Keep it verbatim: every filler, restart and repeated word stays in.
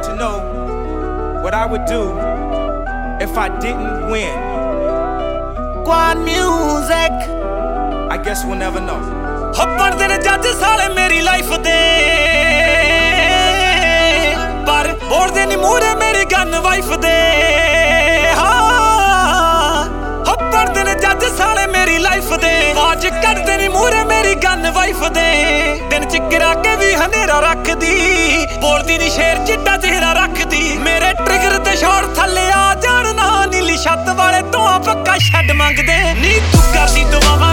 to know what I would do if I didn't win. Quan music, I guess we'll never know. ਹੱਪਣ ਦੇ ਨੇ ਜੱਜ ਸਾਲੇ ਮੇਰੀ life ਦੇ, ਪਰ ਬੋਲਦੇ ਨੀ ਮੂਹਰੇ ਮੇਰੀ ਗਨ ਵਾਈਫ ਦੇ। ਹਾਂ ਹੱਪਣ ਦੇ ਨੇ ਜੱਜ ਸਾਲੇ ਮੇਰੀ ਲਾਈਫ ਦੇ, ਆਵਾਜ਼ ਕੱਢਦੇ ਨੀ ਮੂਹਰੇ ਮੇਰੀ ਗਨ ਵਾਈਫ ਦੇ। ਦਿਨ ਚ ਗਿਰਾ ਕੇ ਵੀ ਹਨੇਰਾ ਰੱਖਦੀ, ਬੋਲਦੀ ਨੀ ਸ਼ੇਰ ਚਿੱਟਾ ਚਿਹਰਾ ਰੱਖਦੀ। ਮੇਰੇ ਟ੍ਰਿਗਰ ਤੇ ਸ਼ੋਰ ਥੱਲੇ ਆ ਜਾਣ ਨਾ, ਨੀਲੀ ਛੱਤ ਵਾਲੇ ਤੋਂ ਪੱਕਾ ਛੱਡ ਮੰਗਦੇ ਨੀ। ਤੂੰ ਕਰਦੀ ਦੁਆਵਾਂ